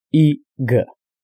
Ի.Գ.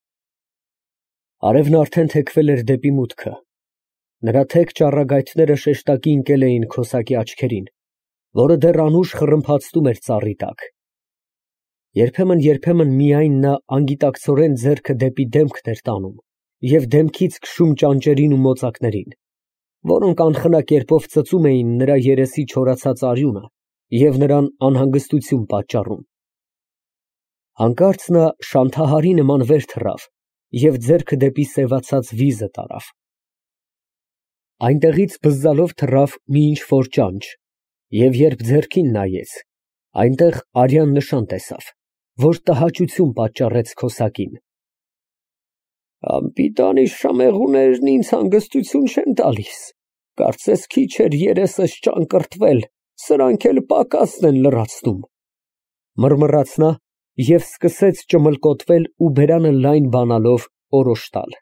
Արևն արդեն թեքվել էր դեպի մուտքը, նրա թեք ճառագայթները շեշտակի ընկել էին քոսակի աչքերին, որը դեռ անուշ խռմփացնում էր ծառի տակ. երբեմն միայն նա անգիտակցորեն ձեռքը դեպի դեմքն էր տանում և դեմքից քշում ճանճերին ու մոծակներին, որոնք անխնա կերպով ծծում էին նրա երեսի չորացած արյունը և նրան անհանգստություն պատճառում։ Հանկարծ նա շանթահարի նման վեր թռավ և ձեռքը դեպի սևացած վիզը տարավ։ Այնտեղից բզզալով թռավ մի ինչ֊որ ճանճ, և երբ ձեռքին նայեց, այնտեղ արյան նշան տեսավ, որ տհաճություն պատճառեց քոսակին։ Անպիտանի շամեղուներն ինձ հանգստություն չեն տալիս, կարծես քիչ էր երեսս ճանկռտվել, սրանք էլ պակասն են լրացնում, մռմռաց նա և սկսեց ճմլկոտվել ու բերանը լայն բանալով օրոշ տալ։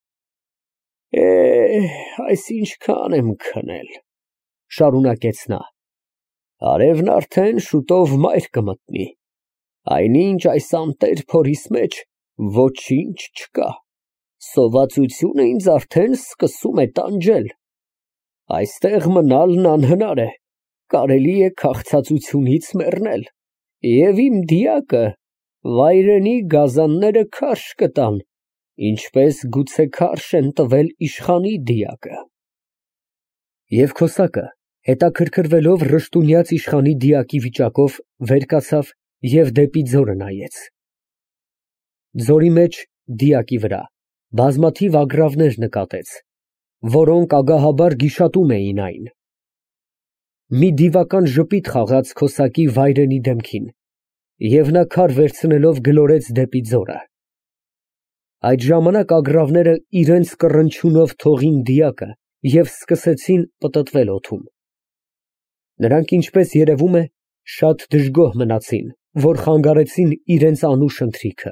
Այս ինչքան եմ քնել, շարունակեց նա, արևն արդեն շուտով մայր կմտնի, այնինչ այս անտեր փորիս մեջ ոչինչ չկա, սովածությունը ինձ արդեն սկսում է տանջել, այստեղ մնալն անհնար է, կարելի է քաղցածությունից մեռնել, և իմ դիակը վայրենի գազանները քարշ կտան, ինչպես գուցե քարշ են տվել իշխանի դիակը։ Եվ քոսակը, հետաքրքրվելով ռշտունյաց իշխանի դիակի վիճակով, վեր կացավ և դեպի ձորը նայեց։ Ձորի մեջ, դիակի վրա, բազմաթիվ ագռավներ նկատեց, որոնք ագահաբար գիշատում էին այն։ Մի դիվական ժպիտ խաղաց քոսակի վայրենի դեմքին, և նա քար վերցնելով գլորեց դեպի ձորը։ Այդ ժամանակ ագռավները իրենց կռնչյունով թողին դիակը և սկսեցին պտտվել օդում։ Նրանք, ինչպես երևում է, շատ դժգոհ մնացին, որ խանգարեցին իրենց անուշ ընթրիքը։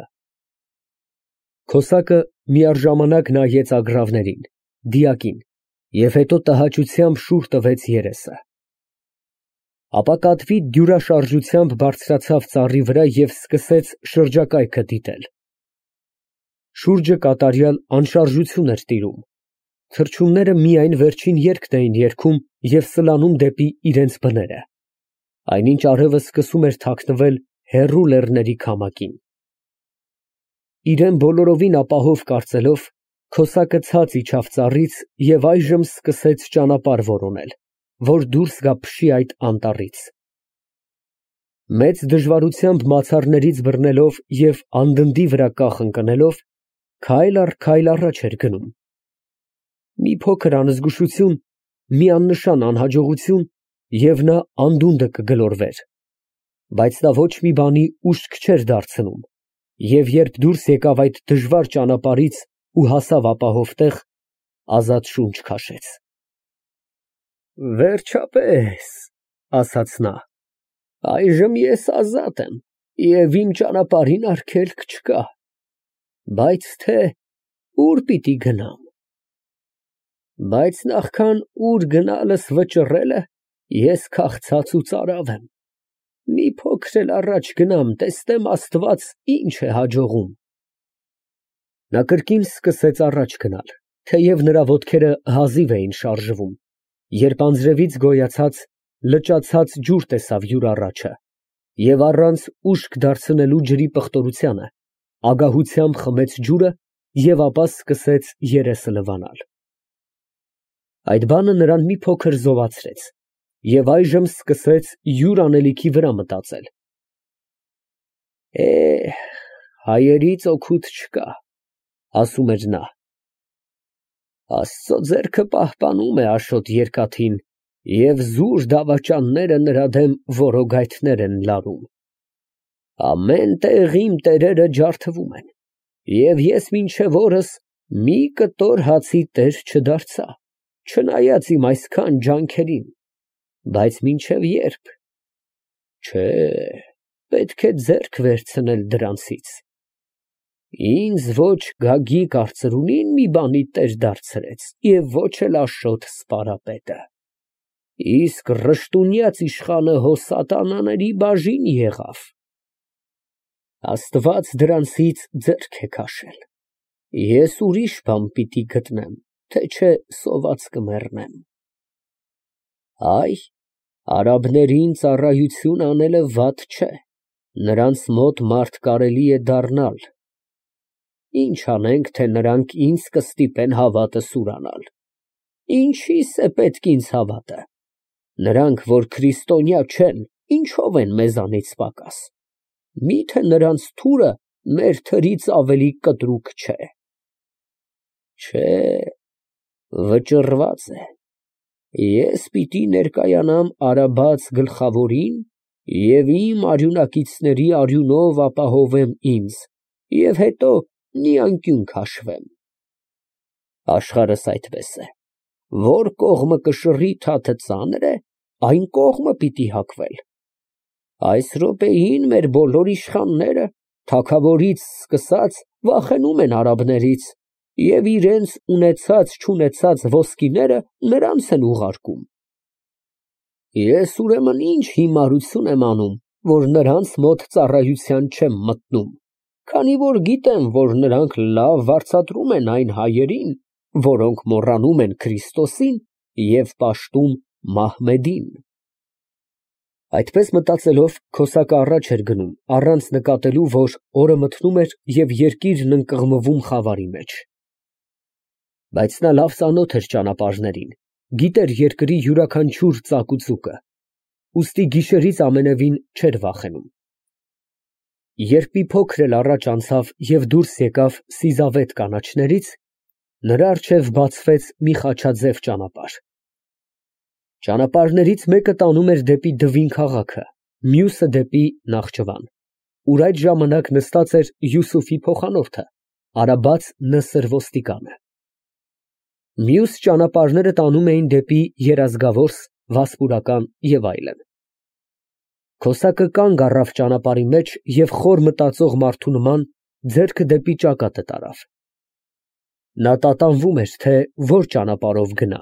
Քոսակը միաժամանակ նայեց ագռավներին, դիակին և հետո տհաճությամբ շուռ տվեց երեսը։ Ապա կատվի դյուրաշարժությամբ բարձրացավ ծառի վրա և սկսեց շրջակայքը դիտել։ Շուրջը կատարյալ անշարժություն էր տիրում, թռչունները միայն վերջին երգն էին երգում և սլանում դեպի իրենց բները, այնինչ արևը սկսում էր թաքնվել հեռու լեռների քամակին։ Իրան բոլորովին ապահով կարծելով, քոսակը ցած իջավ ծառից և այժմ սկսեց ճանապարհ որոնել, որ դուրս գա փշի այդ անտառից։ Մեծ դժվարությամբ մացառներից բռնելով և անդնդի վրա կախ ընկնելով, քայլ առ քայլ առաջ էր գնում։ Մի փոքր անզգուշություն, մի աննշան անհաջողություն, և նա անդունդը կգլորվեր, բայց նա ոչ մի բանի ուշք չէր դարձնում, և երբ դուրս եկավ այդ դժվար ճանապարհից ու հասավ ապահով տեղ, ազատ շունչ քաշեց։ Վերջապես, ասաց նա, այժմ ես ազատ եմ և իմ ճանապարհին արգելք չկա, բայց թե ուր պիտի գնամ։ Բայց նախքան ուր գնալս վճռելը, ես քաղցած ու ծարավ եմ, մի փոքր էլ առաջ գնամ, տեսնեմ Աստված ինչ է հաջողում։ Նա կրկին սկսեց առաջ գնալ, թեև նրա ոտքերը հազիվ էին շարժվում, երբ անձրևից գոյացած, լճացած ջուր տեսավ յուր առաջը և առանց ուշք դարձնելու ջրի պղտորությանը, ագահությամբ խմեց ջուրը և ապա սկսեց երեսը լվանալ։ Այդ բանը նրան մի փոքր զովացրեց, և այժմ սկսեց յուր անելիքի վրա մտածել։ Հայերից օգուտ չկա, ասում էր նա, Աստծո ձեռքը պահպանում է Աշոտ երկաթին և զուր դավաճանները նրա դեմ որոգայթներ են լարում։ Ամեն տեղ իմ տերերը ջարդվում են, և ես մինչև օրս մի կտոր հացի տեր չդարձա, չնայած իմ այսքան ջանքերին, բայց մինչև ե՞րբ։ Չէ, պետք է ձեռք վերցնել դրանցից։ Ինձ ոչ Գագիկ արծրունին մի բանի տեր դարձրեց և ոչ էլ Աշոտ սպարապետը, իսկ ռշտունյաց իշխանը հո սատանաների բաժին եղավ։ Աստված դրանցից ձեռք է քաշել։ Ես ուրիշ բան պիտի գտնեմ, թե չէ սոված կմեռնեմ։ Այ, արաբներին ծառայություն անելը վատ չէ, նրանց մոտ մարդ կարելի է դառնալ։ Ինչ անենք, թե նրանք ինձ կստիպեն հավատս ուրանալ։ Ինչի՞ս է պետք ինձ հավատը։ Նրանք, որ քրիստոնյա չեն, ինչով են մեզանից պակաս։ Միթե նրանց թուրը մեր թրից ավելի կտրուկ չէ։ Չէ, վճռված է։ Ես պիտի ներկայանամ արաբաց գլխավորին և իմ արյունակիցների արյունով ապահովեմ ինձ և հետո մի անկյուն քաշվեմ։ Աշխարհս այդպես է, որ կողմը կշռի թաթը ծանր է, այն կողմը պիտի հակվել։ Այս րոպեին մեր բոլոր իշխանները, թագավորից սկսած, վախենում են արաբներից և իրենց ունեցած-չունեցած ոսկիները նրանց են ուղարկում։ Ես ուրեմն ինչ հիմարություն եմ անում, որ նրանց մոտ ծառայության չեմ մտնում, քանի որ գիտեմ, որ նրանք լավ վարձատրում են այն հայերին, որոնք մոռանում են Քրիստոսին և պաշտում Մահմեդին։ Այդպես մտածելով, Քոսակը առաջ էր գնում, առանց նկատելու, որ օրը մթնում էր և երկիրն ընկղմվում խավարի մեջ։ Բայց նա լավ ծանոթ էր ճանապարհներին, գիտեր երկրի յուրաքանչյուր ծակուծուկը, ուստի գիշերից ամենևին չէր վախենում։ Երբ մի փոքր էլ առաջ անցավ և դուրս եկավ Սիզավետ կանաչներից, նրա առջև բացվեց մի խաչաձև ճանապարհ։ Ճանապարհներից մեկը տանում էր դեպի Դվին քաղաքը, մյուսը դեպի Նախճիվան, ուր այդ ժամանակ նստած էր Յուսուֆի փոխանորդը, արաբաց Նսր ոստիկանը։ Մյուս ճանապարհները տանում էին դեպի Երազգավորս, Վասպուրական և այլն։ Քոսակը կանգ առավ ճանապարհի մեջ և խոր մտածող մարդու նման ձեռքը դեպի ճակատը տարավ։ Նա տատանվում էր, թե որ ճանապարհով գնա։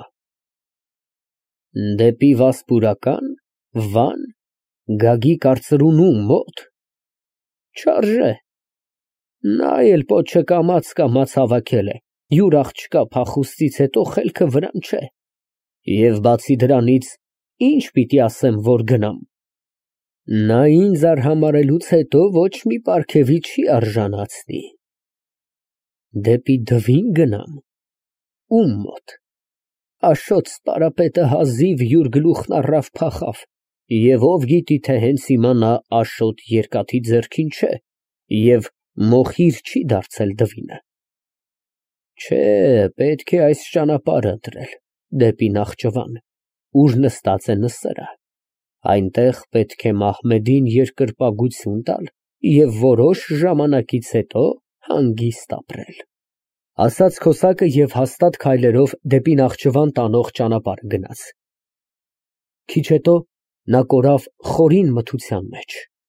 Դեպի Վասպուրական, Վան, Գագի կարծրունու մոտ։ Չարժե։ Նա էլ պոչը կամաց հավաքել է, յուր աղջկա փախուստից հետո խելքը վրան չէ։ Եվ բացի դրանից, ինչ պիտի ասեմ, որ գնամ։ Նա ինձ արհամարհելուց հետո ոչ մի պարգևի չի արժանացնի։ Դեպի Դվին գնամ։ Ում մոտ։ Աշոտ սպարապետը հազիվ յուր գլուխն առավ փախավ, և ով գիտի, թե հենց հիմա նա Աշոտ երկաթի ձեռքին չէ և մոխիր չի դարձել Դվինը։ Չէ, պետք է այս ճանապարհը ընտրել, դեպի Նախճիվան, ուր նստած է Նսրը։ Այնտեղ պետք է Մահմեդին երկրպագություն տալ և որոշ ժամանակից հետո հանգիստ ապրել։ Ասաց Քոսակը և հաստատ քայլերով դեպի Նախճիվան տանող ճանապարհը գնաց։ Քիչ հետո նա կորավ խորին մթության մեջ։